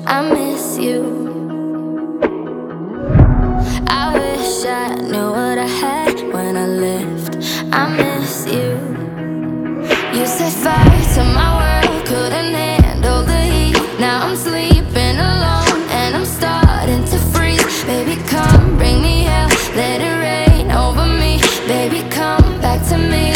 I miss you. I wish I knew what I had when I left. I miss you. You set fire to my world, couldn't handle the heat. Now I'm sleeping alone and I'm starting to freeze. Baby, come bring me hell, let it rain over me. Baby, come back to me.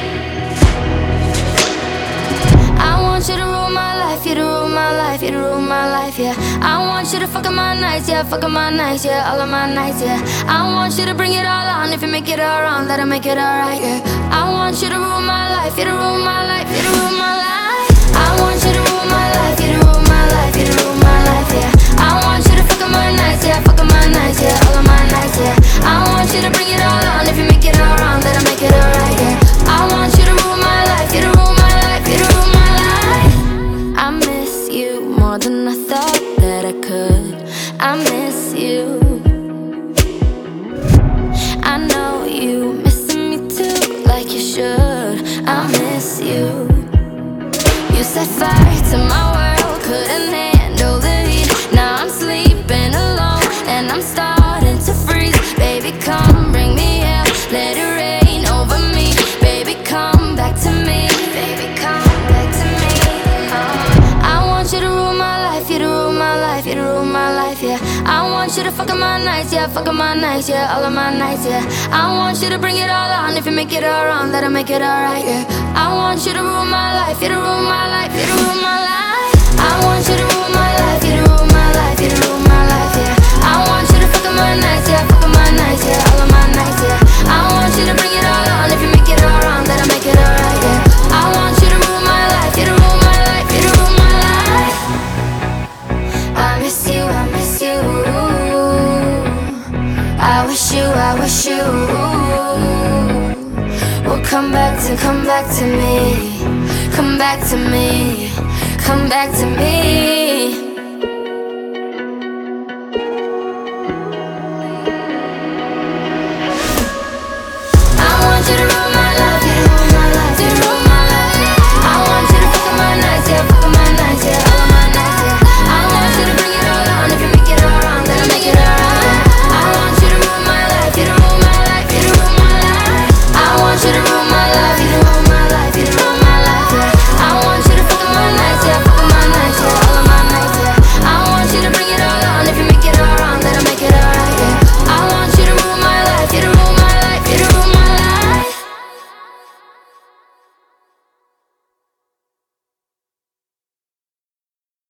I want you to rule my life, you to rule my life, you to rule my life, yeah. I want you to fuck up my nights, yeah, fuck up my nights, yeah, all of my nights, yeah. I want you to bring it all on, if you make it all wrong, that'll make it alright, yeah. I want you to rule my life, you to rule my life, you to rule my life. I want you to rule my life, you to rule my life, you to rule my life, yeah. I want you to fuck up my nights, yeah, fuck up my nights, yeah, all of my nights, yeah. I want you to bring it all on, if you make it all wrong, that'll make it alright, yeah. I want you to rule my life, you to rule my life, you to rule my life. I miss you more than I thought that I could. I miss you. I know you missing me too, like you should. I miss you. You set fire to my world, couldn't handle the heat. Now I'm sleeping alone and I'm starting to freeze. Baby, come bring me hell, let it rain over me. Baby, come back to me. Baby, come back to me. I want you to rule my life, you to rule my life, you to rule my life, yeah. I want you to fuck up my nights, yeah, fuck up my nights, yeah, all of my nights, yeah. I want you to bring it all on, if you make it all wrong, that'll make it alright, yeah. I want you to rule my life, you to rule my life, you to rule my life. I want you to rule my life, you to rule my life, you to rule my life, yeah. I want you to fuck up my nights, yeah, fuck up my nights, yeah, all of my nights, yeah. I want you to bring it all on, if you make it all wrong, that'll make it alright, yeah. I want you to rule my life, you to rule my life, you to rule my life. I miss you, I miss you. I wish you will come back to me, come back to me, come back to me.